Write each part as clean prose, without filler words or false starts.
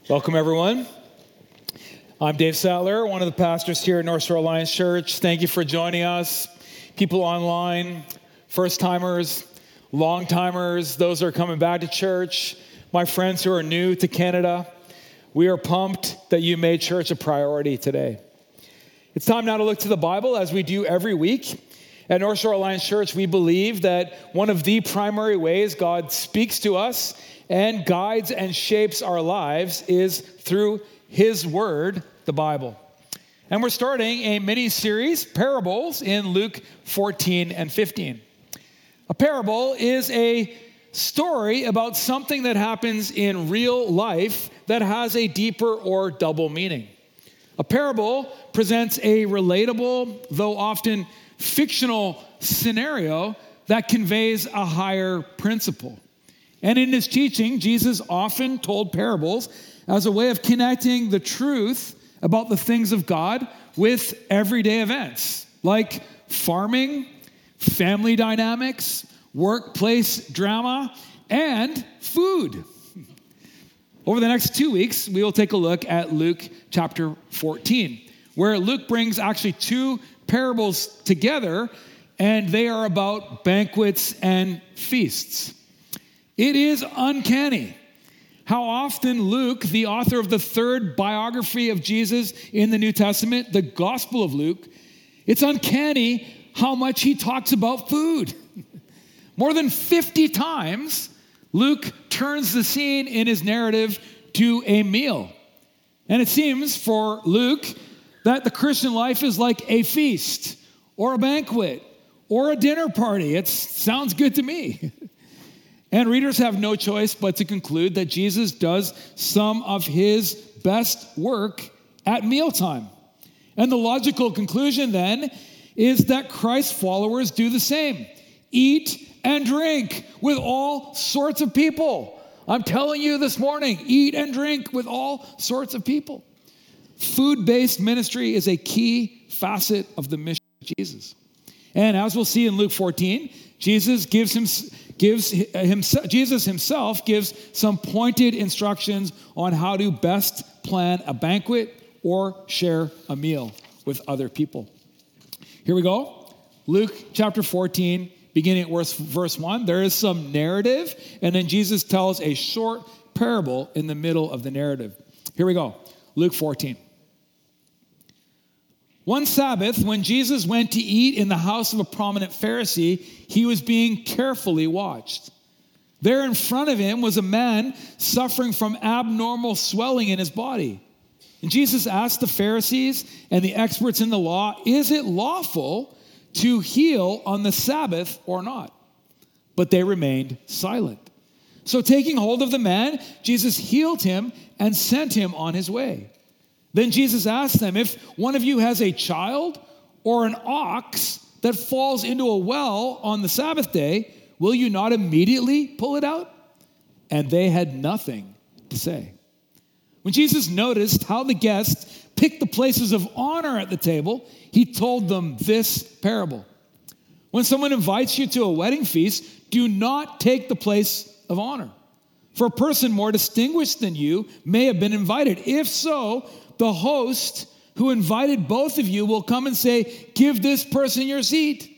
Welcome, everyone. I'm Dave Sattler, one of the pastors here at North Shore Alliance Church. Thank you for joining us. People online, first-timers, long-timers, those who are coming back to church, my friends who are new to Canada, we are pumped that you made church a priority today. It's time now to look to the Bible as we do every week. At North Shore Alliance Church, we believe that one of the primary ways God speaks to us and guides and shapes our lives is through His Word, the Bible. And we're starting a mini-series, Parables, in Luke 14 and 15. A parable is a story about something that happens in real life that has a deeper or double meaning. A parable presents a relatable, though often fictional scenario that conveys a higher principle. And in his teaching, Jesus often told parables as a way of connecting the truth about the things of God with everyday events like farming, family dynamics, workplace drama, and food. Over the next 2 weeks, we will take a look at Luke chapter 14, where Luke brings actually two parables together, and they are about banquets and feasts. It is uncanny how often Luke, the author of the third biography of Jesus in the New Testament, the Gospel of Luke, it's uncanny how much he talks about food. More than 50 times, Luke turns the scene in his narrative to a meal. And it seems for Luke that the Christian life is like a feast or a banquet or a dinner party. It sounds good to me. And readers have no choice but to conclude that Jesus does some of his best work at mealtime. And the logical conclusion then is that Christ's followers do the same. Eat and drink with all sorts of people. I'm telling you this morning, eat and drink with all sorts of people. Food-based ministry is a key facet of the mission of Jesus. And as we'll see in Luke 14, Jesus himself gives some pointed instructions on how to best plan a banquet or share a meal with other people. Here we go. Luke chapter 14, beginning at verse 1. There is some narrative, and then Jesus tells a short parable in the middle of the narrative. Here we go. Luke 14. One Sabbath, when Jesus went to eat in the house of a prominent Pharisee, he was being carefully watched. There in front of him was a man suffering from abnormal swelling in his body. And Jesus asked the Pharisees and the experts in the law, is it lawful to heal on the Sabbath or not? But they remained silent. So taking hold of the man, Jesus healed him and sent him on his way. Then Jesus asked them, if one of you has a child or an ox that falls into a well on the Sabbath day, will you not immediately pull it out? And they had nothing to say. When Jesus noticed how the guests picked the places of honor at the table, he told them this parable. When someone invites you to a wedding feast, do not take the place of honor. For a person more distinguished than you may have been invited. If so, the host who invited both of you will come and say, give this person your seat.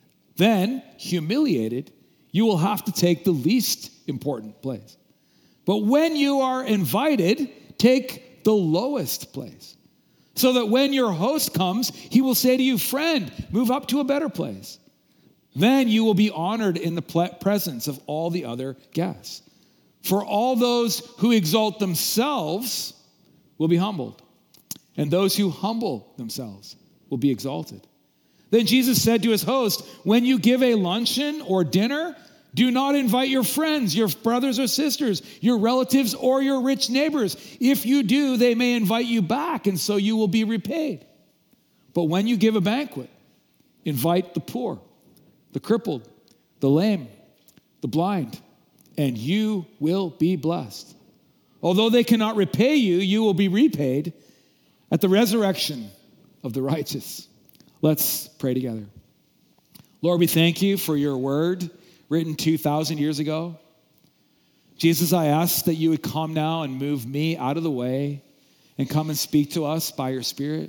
Then, humiliated, you will have to take the least important place. But when you are invited, take the lowest place. So that when your host comes, he will say to you, friend, move up to a better place. Then you will be honored in the presence of all the other guests. For all those who exalt themselves will be humbled, and those who humble themselves will be exalted. Then Jesus said to his host, when you give a luncheon or dinner, do not invite your friends, your brothers or sisters, your relatives or your rich neighbors. If you do, they may invite you back, and so you will be repaid. But when you give a banquet, invite the poor, the crippled, the lame, the blind, and you will be blessed. Although they cannot repay you, you will be repaid at the resurrection of the righteous. Let's pray together. Lord, we thank you for your word written 2,000 years ago. Jesus, I ask that you would come now and move me out of the way and come and speak to us by your Spirit.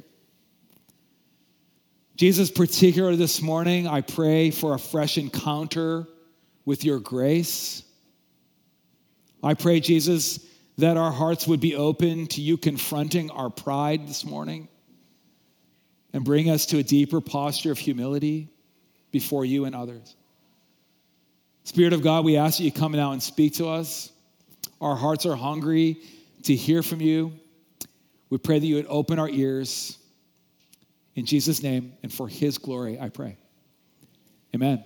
Jesus, particularly this morning, I pray for a fresh encounter with your grace. I pray, Jesus, that our hearts would be open to you confronting our pride this morning and bring us to a deeper posture of humility before you and others. Spirit of God, we ask that you come now and speak to us. Our hearts are hungry to hear from you. We pray that you would open our ears. In Jesus' name and for his glory, I pray. Amen.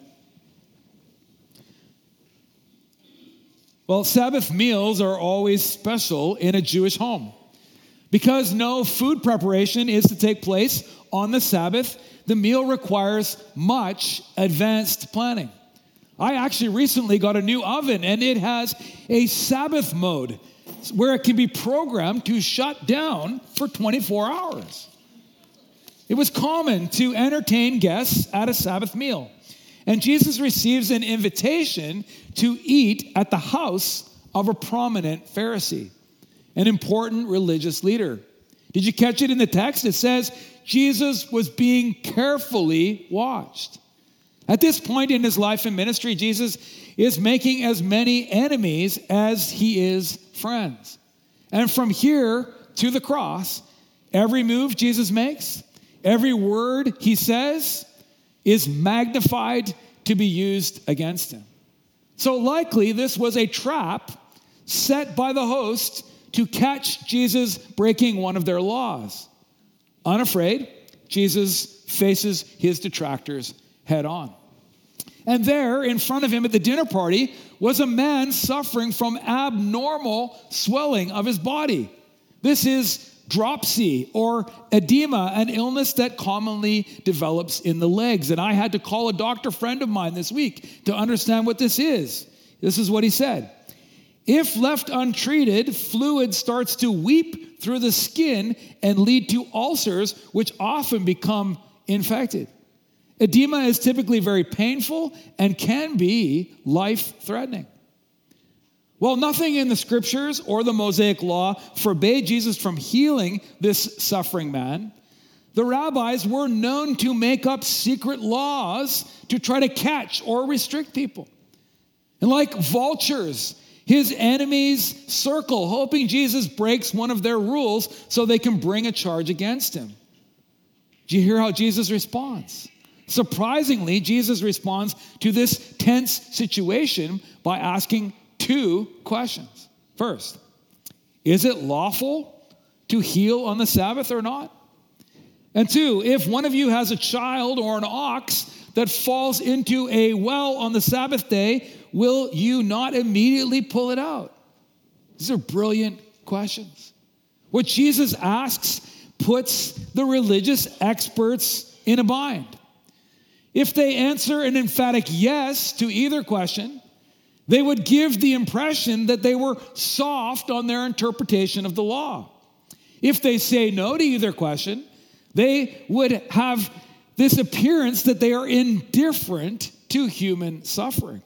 Well, Sabbath meals are always special in a Jewish home. Because no food preparation is to take place on the Sabbath, the meal requires much advanced planning. I actually recently got a new oven, and it has a Sabbath mode where it can be programmed to shut down for 24 hours. It was common to entertain guests at a Sabbath meal. And Jesus receives an invitation to eat at the house of a prominent Pharisee, an important religious leader. Did you catch it in the text? It says Jesus was being carefully watched. At this point in his life and ministry, Jesus is making as many enemies as he is friends. And from here to the cross, every move Jesus makes, every word he says is magnified to be used against him. So likely this was a trap set by the host to catch Jesus breaking one of their laws. Unafraid, Jesus faces his detractors head on. And there, in front of him at the dinner party, was a man suffering from abnormal swelling of his body. This is dropsy or edema, an illness that commonly develops in the legs. And I had to call a doctor friend of mine this week to understand what this is. This is what he said. If left untreated, fluid starts to weep through the skin and lead to ulcers, which often become infected. Edema is typically very painful and can be life-threatening. Well, nothing in the scriptures or the Mosaic law forbade Jesus from healing this suffering man. The rabbis were known to make up secret laws to try to catch or restrict people. And like vultures, his enemies circle, hoping Jesus breaks one of their rules so they can bring a charge against him. Do you hear how Jesus responds? Surprisingly, Jesus responds to this tense situation by asking two questions. First, is it lawful to heal on the Sabbath or not? And two, if one of you has a child or an ox that falls into a well on the Sabbath day, will you not immediately pull it out? These are brilliant questions. What Jesus asks puts the religious experts in a bind. If they answer an emphatic yes to either question, they would give the impression that they were soft on their interpretation of the law. If they say no to either question, they would have this appearance that they are indifferent to human suffering.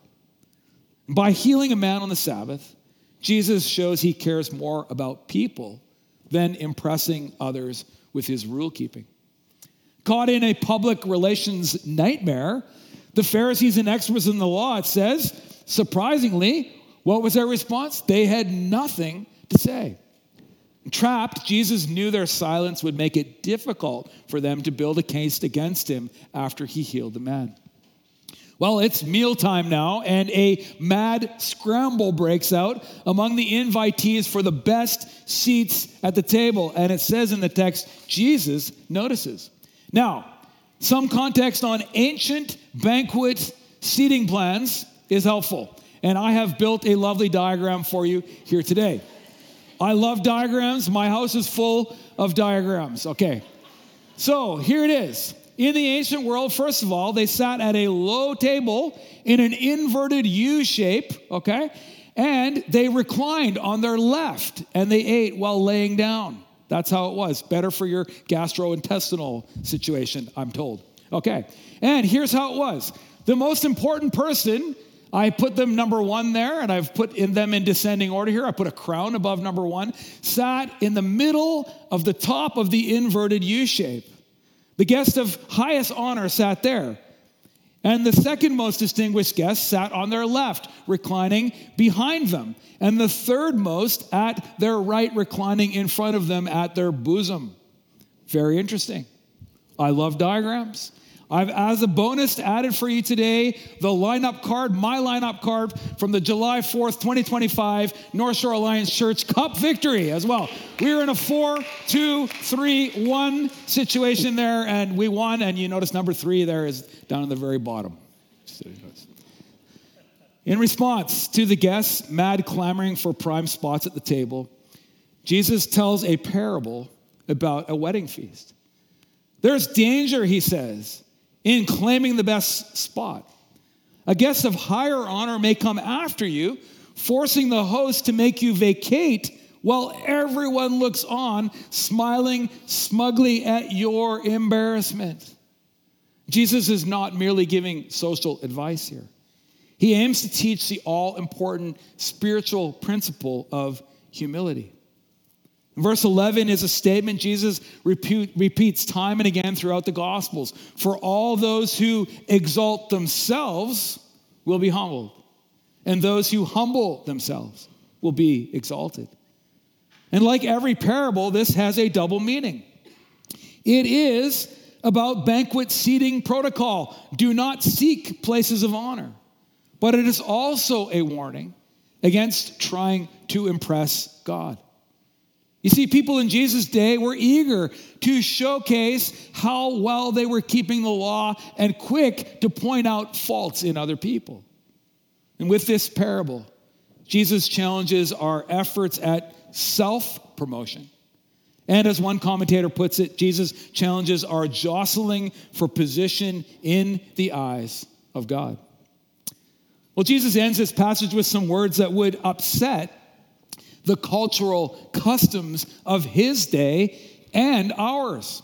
By healing a man on the Sabbath, Jesus shows he cares more about people than impressing others with his rule keeping. Caught in a public relations nightmare, the Pharisees and experts in the law, it says, surprisingly, what was their response? They had nothing to say. Trapped, Jesus knew their silence would make it difficult for them to build a case against him after he healed the man. Well, it's mealtime now, and a mad scramble breaks out among the invitees for the best seats at the table. And it says in the text, Jesus notices. Now, some context on ancient banquet seating plans is helpful. And I have built a lovely diagram for you here today. I love diagrams. My house is full of diagrams. Okay. So here it is. In the ancient world, first of all, they sat at a low table in an inverted U shape, okay? And they reclined on their left, and they ate while laying down. That's how it was. Better for your gastrointestinal situation, I'm told. Okay. And here's how it was. The most important person I put them number one there, and I've put them in descending order here. I put a crown above number one, sat in the middle of the top of the inverted U shape. The guest of highest honor sat there. And the second most distinguished guest sat on their left, reclining behind them. And the third most at their right, reclining in front of them at their bosom. Very interesting. I love diagrams. I've, as a bonus, added for you today the lineup card, my lineup card from the July 4th, 2025 North Shore Alliance Church Cup victory as well. We were in a 4-2-3-1 situation there, and we won. And you notice number 3 there is down in the very bottom. In response to the guests, mad clamoring for prime spots at the table, Jesus tells a parable about a wedding feast. There's danger, he says, in claiming the best spot. A guest of higher honor may come after you, forcing the host to make you vacate while everyone looks on, smiling smugly at your embarrassment. Jesus is not merely giving social advice here. He aims to teach the all-important spiritual principle of humility. Verse 11 is a statement Jesus repeats time and again throughout the Gospels. For all those who exalt themselves will be humbled, and those who humble themselves will be exalted. And like every parable, this has a double meaning. It is about banquet seating protocol. Do not seek places of honor. But it is also a warning against trying to impress God. You see, people in Jesus' day were eager to showcase how well they were keeping the law and quick to point out faults in other people. And with this parable, Jesus challenges our efforts at self-promotion. And as one commentator puts it, Jesus challenges our jostling for position in the eyes of God. Well, Jesus ends this passage with some words that would upset the cultural customs of his day and ours.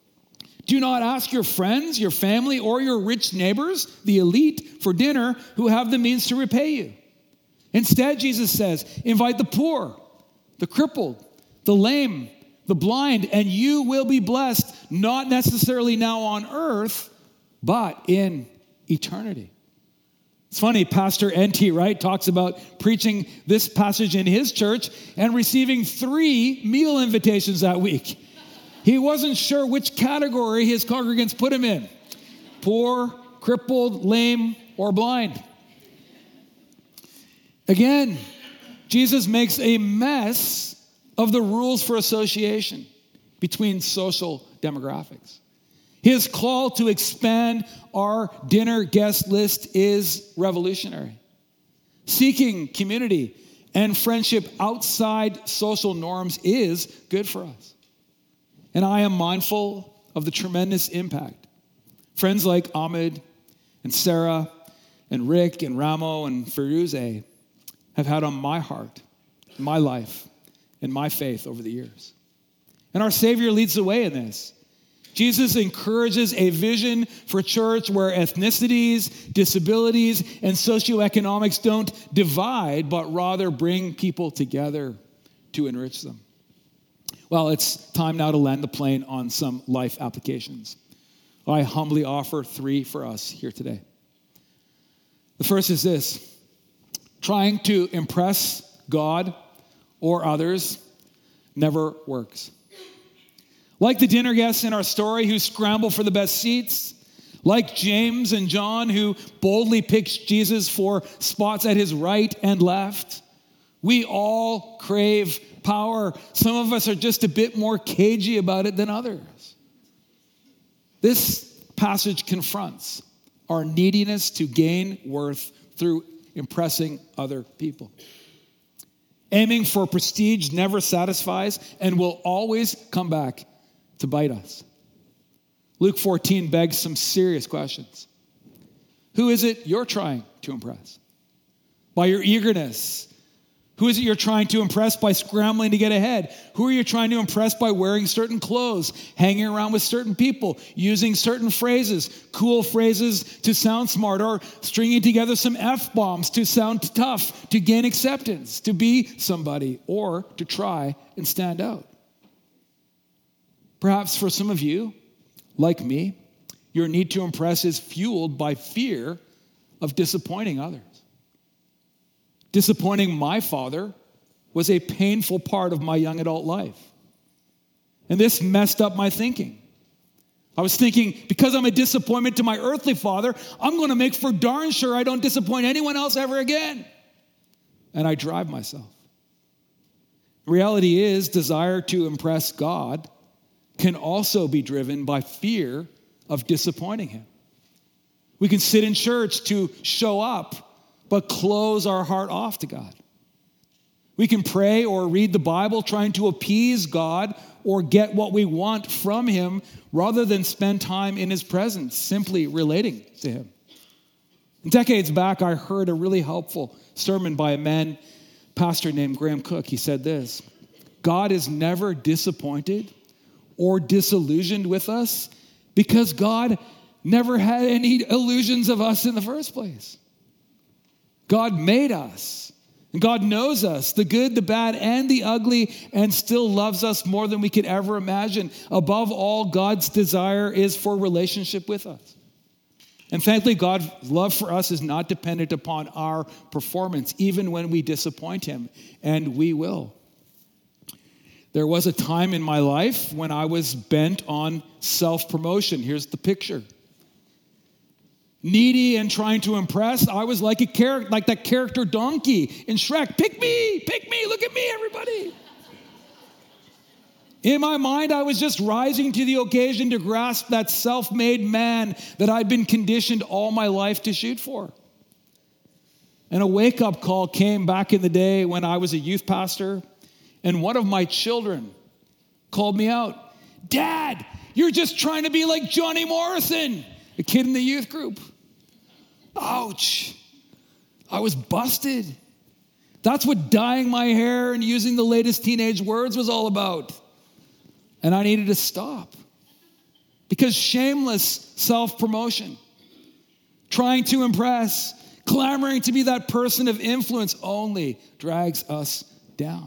Do not ask your friends, your family, or your rich neighbors, the elite, for dinner who have the means to repay you. Instead, Jesus says, invite the poor, the crippled, the lame, the blind, and you will be blessed, not necessarily now on earth, but in eternity. It's funny, Pastor N.T. Wright talks about preaching this passage in his church and receiving 3 meal invitations that week. He wasn't sure which category his congregants put him in: poor, crippled, lame, or blind. Again, Jesus makes a mess of the rules for association between social demographics. His call to expand our dinner guest list is revolutionary. Seeking community and friendship outside social norms is good for us. And I am mindful of the tremendous impact friends like Ahmed and Sarah and Rick and Ramo and Firuze have had on my heart, my life, and my faith over the years. And our Savior leads the way in this. Jesus encourages a vision for church where ethnicities, disabilities, and socioeconomics don't divide, but rather bring people together to enrich them. Well, it's time now to land the plane on some life applications. I humbly offer 3 for us here today. The first is this: trying to impress God or others never works. Like the dinner guests in our story who scramble for the best seats, like James and John who boldly picked Jesus for spots at his right and left, we all crave power. Some of us are just a bit more cagey about it than others. This passage confronts our neediness to gain worth through impressing other people. Aiming for prestige never satisfies and will always come back to bite us. Luke 14 begs some serious questions. Who is it you're trying to impress? By your eagerness, Who is it you're trying to impress by scrambling to get ahead? Who are you trying to impress by wearing certain clothes, hanging around with certain people, using certain phrases, cool phrases to sound smart, or stringing together some F-bombs to sound tough, to gain acceptance, to be somebody, or to try and stand out? Perhaps for some of you, like me, your need to impress is fueled by fear of disappointing others. Disappointing my father was a painful part of my young adult life. And this messed up my thinking. I was thinking, because I'm a disappointment to my earthly father, I'm going to make for darn sure I don't disappoint anyone else ever again. And I drive myself. Reality is, desire to impress God can also be driven by fear of disappointing him. We can sit in church to show up, but close our heart off to God. We can pray or read the Bible trying to appease God or get what we want from him rather than spend time in his presence, simply relating to him. Decades back, I heard a really helpful sermon by a pastor named Graham Cook. He said this: God is never disappointed or disillusioned with us because God never had any illusions of us in the first place. God made us, and God knows us, the good, the bad, and the ugly, and still loves us more than we could ever imagine. Above all, God's desire is for relationship with us. And thankfully, God's love for us is not dependent upon our performance, even when we disappoint him, and we will. There was a time in my life when I was bent on self-promotion. Here's the picture. Needy and trying to impress, I was like that character donkey in Shrek. Pick me, look at me, everybody. In my mind, I was just rising to the occasion to grasp that self-made man that I'd been conditioned all my life to shoot for. And a wake-up call came back in the day when I was a youth pastor, and one of my children called me out. Dad, you're just trying to be like Johnny Morrison, a kid in the youth group. Ouch. I was busted. That's what dyeing my hair and using the latest teenage words was all about. And I needed to stop. Because shameless self-promotion, trying to impress, clamoring to be that person of influence only drags us down.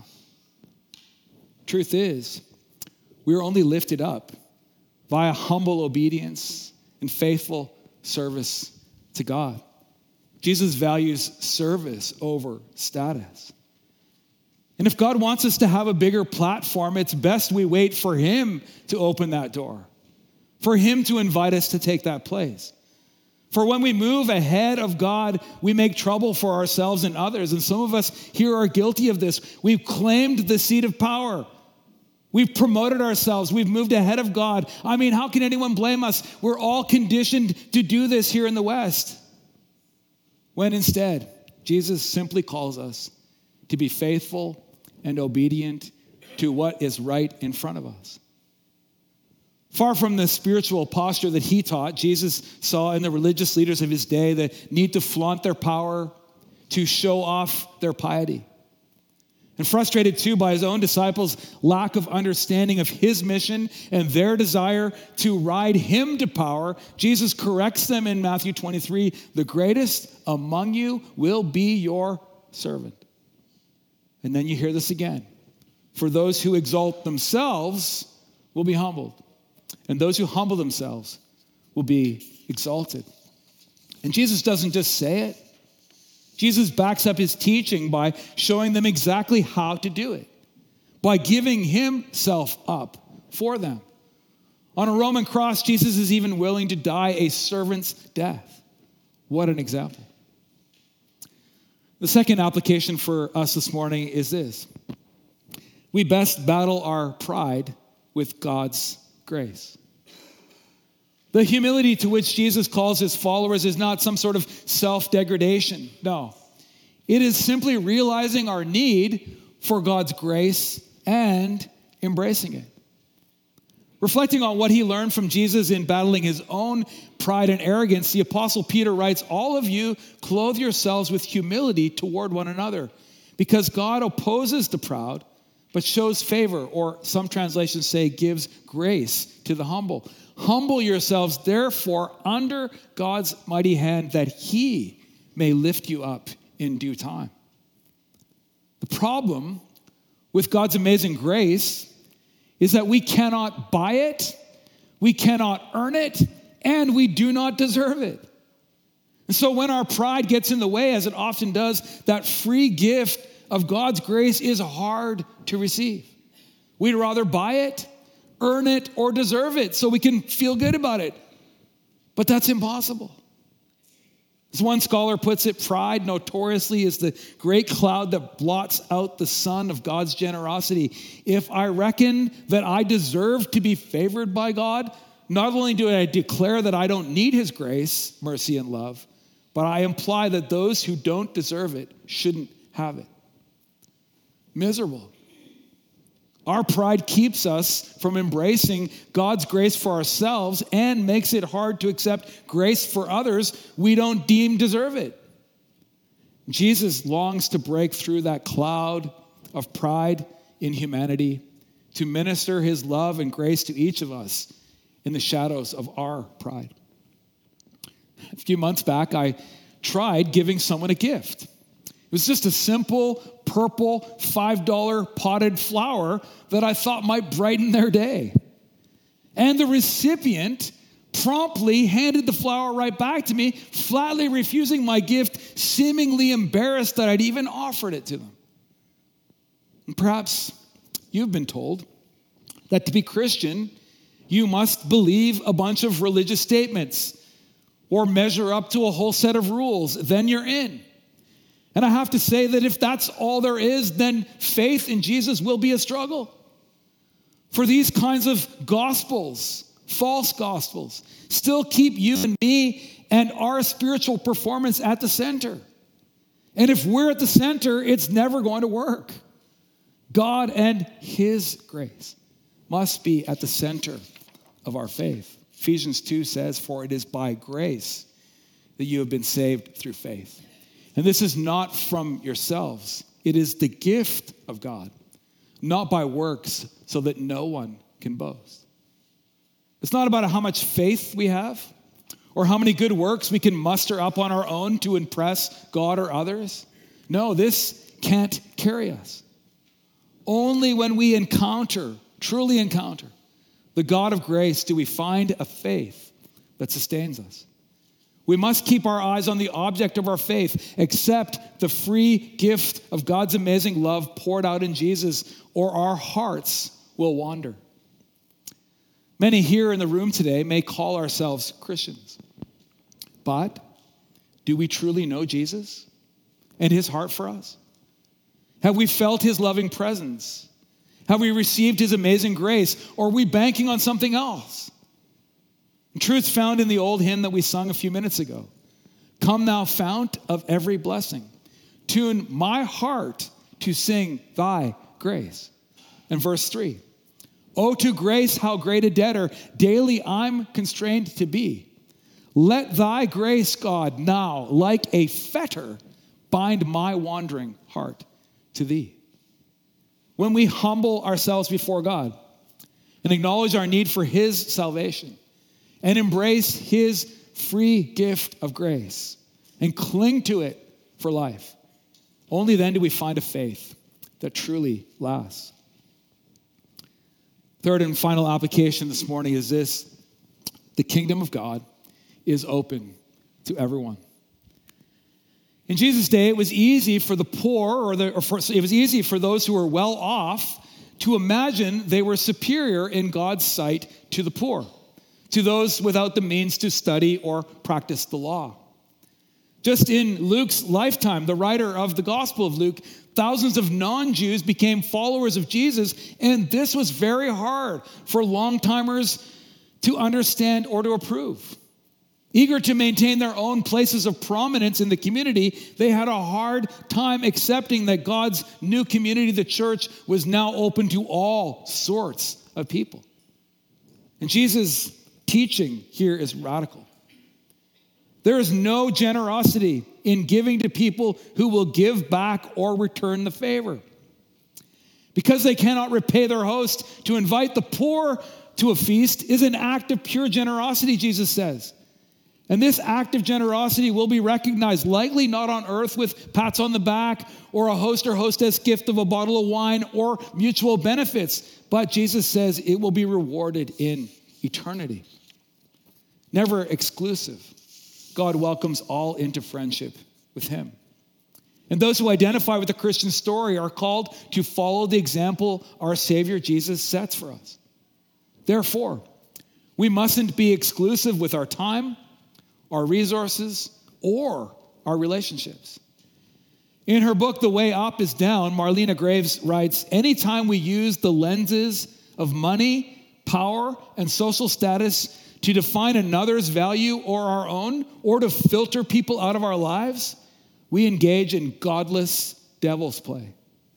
Truth is, we are only lifted up via humble obedience and faithful service to God. Jesus values service over status. And if God wants us to have a bigger platform, it's best we wait for him to open that door, for him to invite us to take that place. For when we move ahead of God, we make trouble for ourselves and others. And some of us here are guilty of this. We've claimed the seat of power. We've promoted ourselves. We've moved ahead of God. I mean, how can anyone blame us? We're all conditioned to do this here in the West. When instead, Jesus simply calls us to be faithful and obedient to what is right in front of us. Far from the spiritual posture that he taught, Jesus saw in the religious leaders of his day the need to flaunt their power, to show off their piety. And frustrated too by his own disciples' lack of understanding of his mission and their desire to ride him to power, Jesus corrects them in Matthew 23, the greatest among you will be your servant. And then you hear this again. For those who exalt themselves will be humbled, and those who humble themselves will be exalted. And Jesus doesn't just say it. Jesus backs up his teaching by showing them exactly how to do it, by giving himself up for them. On a Roman cross, Jesus is even willing to die a servant's death. What an example. The second application for us this morning is this. We best battle our pride with God's grace. The humility to which Jesus calls his followers is not some sort of self-degradation. No. It is simply realizing our need for God's grace and embracing it. Reflecting on what he learned from Jesus in battling his own pride and arrogance, the Apostle Peter writes, all of you clothe yourselves with humility toward one another. because God opposes the proud, but shows favor, or some translations say gives grace to the humble. Humble yourselves, therefore, under God's mighty hand, that he may lift you up in due time. The problem with God's amazing grace is that we cannot buy it, we cannot earn it, and we do not deserve it. And so when our pride gets in the way, as it often does, that free gift of God's grace is hard to receive. We'd rather buy it, earn it, or deserve it so we can feel good about it. But that's impossible. As one scholar puts it, pride notoriously is the great cloud that blots out the sun of God's generosity. If I reckon that I deserve to be favored by God, not only do I declare that I don't need his grace, mercy, and love, but I imply that those who don't deserve it shouldn't have it. Miserable. Our pride keeps us from embracing God's grace for ourselves and makes it hard to accept grace for others we don't deem deserve it. Jesus longs to break through that cloud of pride in humanity to minister his love and grace to each of us in the shadows of our pride. A few months back, I tried giving someone a gift. It was just a simple purple $5 potted flower that I thought might brighten their day. And the recipient promptly handed the flower right back to me, flatly refusing my gift, seemingly embarrassed that I'd even offered it to them. And perhaps you've been told that to be Christian, you must believe a bunch of religious statements or measure up to a whole set of rules, then you're in. And I have to say that if that's all there is, then faith in Jesus will be a struggle. For these kinds of gospels, false gospels, still keep you and me and our spiritual performance at the center. And if we're at the center, it's never going to work. God and his grace must be at the center of our faith. Ephesians 2 says, "For it is by grace that you have been saved through faith." And this is not from yourselves. It is the gift of God, not by works, so that no one can boast. It's not about how much faith we have or how many good works we can muster up on our own to impress God or others. No, this can't carry us. Only when we truly encounter the God of grace do we find a faith that sustains us. We must keep our eyes on the object of our faith, accept the free gift of God's amazing love poured out in Jesus, or our hearts will wander. Many here in the room today may call ourselves Christians, but do we truly know Jesus and his heart for us? Have we felt his loving presence? Have we received his amazing grace, or are we banking on something else? Truth found in the old hymn that we sung a few minutes ago. Come thou fount of every blessing, tune my heart to sing thy grace. And verse 3, oh, to grace how great a debtor daily I'm constrained to be. Let thy grace, God, now like a fetter bind my wandering heart to thee. When we humble ourselves before God and acknowledge our need for his salvation, and embrace his free gift of grace and cling to it for life, only then do we find a faith that truly lasts. Third and final application this morning is this: the kingdom of God is open to everyone. In Jesus' day, it was easy for the poor, it was easy for those who were well off to imagine they were superior in God's sight to the poor, to those without the means to study or practice the law. Just in Luke's lifetime, the writer of the Gospel of Luke, thousands of non-Jews became followers of Jesus, and this was very hard for long-timers to understand or to approve. Eager to maintain their own places of prominence in the community, they had a hard time accepting that God's new community, the church, was now open to all sorts of people. And Jesus' teaching here is radical. There is no generosity in giving to people who will give back or return the favor. Because they cannot repay their host, to invite the poor to a feast is an act of pure generosity, Jesus says. And this act of generosity will be recognized, likely not on earth with pats on the back or a host or hostess gift of a bottle of wine or mutual benefits, but Jesus says it will be rewarded in eternity. Never exclusive. God welcomes all into friendship with him. And those who identify with the Christian story are called to follow the example our Savior Jesus sets for us. Therefore, we mustn't be exclusive with our time, our resources, or our relationships. In her book, The Way Up is Down, Marlena Graves writes, anytime we use the lenses of money, power, and social status to define another's value or our own, or to filter people out of our lives, we engage in godless devil's play.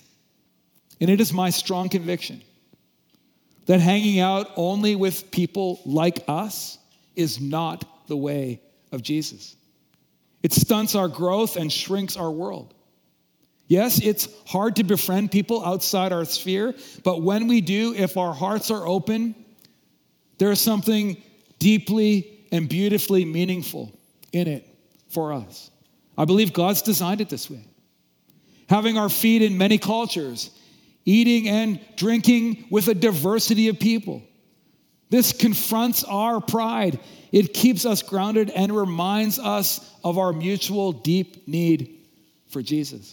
And it is my strong conviction that hanging out only with people like us is not the way of Jesus. It stunts our growth and shrinks our world. Yes, it's hard to befriend people outside our sphere, but when we do, if our hearts are open, there's something deeply and beautifully meaningful in it for us. I believe God's designed it this way. Having our feet in many cultures, eating and drinking with a diversity of people. This confronts our pride. It keeps us grounded and reminds us of our mutual deep need for Jesus.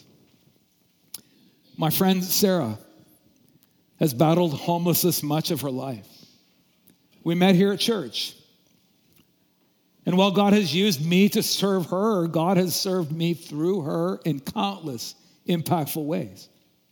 My friend Sarah has battled homelessness much of her life. We met here at church. And while God has used me to serve her, God has served me through her in countless impactful ways.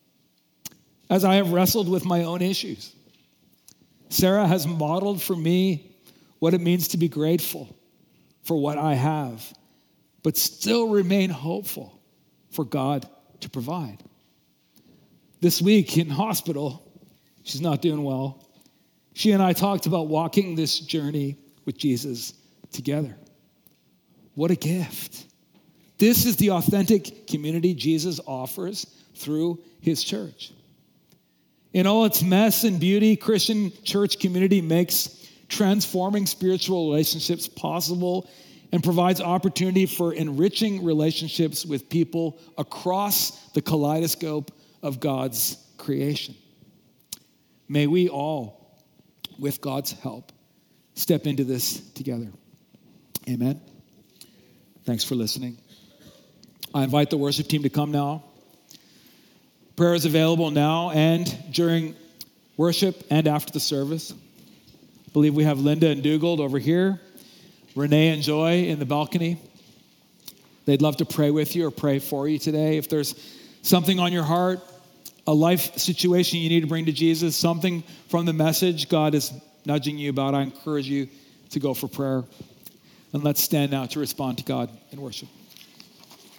As I have wrestled with my own issues, Sarah has modeled for me what it means to be grateful for what I have, but still remain hopeful for God to provide. This week in hospital, she's not doing well. She and I talked about walking this journey with Jesus together. What a gift. This is the authentic community Jesus offers through his church. In all its mess and beauty, Christian church community makes transforming spiritual relationships possible and provides opportunity for enriching relationships with people across the kaleidoscope of God's creation. May we all, with God's help, step into this together. Amen. Thanks for listening. I invite the worship team to come now. Prayer is available now and during worship and after the service. I believe we have Linda and Dugald over here, Renee and Joy in the balcony. They'd love to pray with you or pray for you today. If there's something on your heart, a life situation you need to bring to Jesus, something from the message God is nudging you about, I encourage you to go for prayer. And let's stand now to respond to God in worship.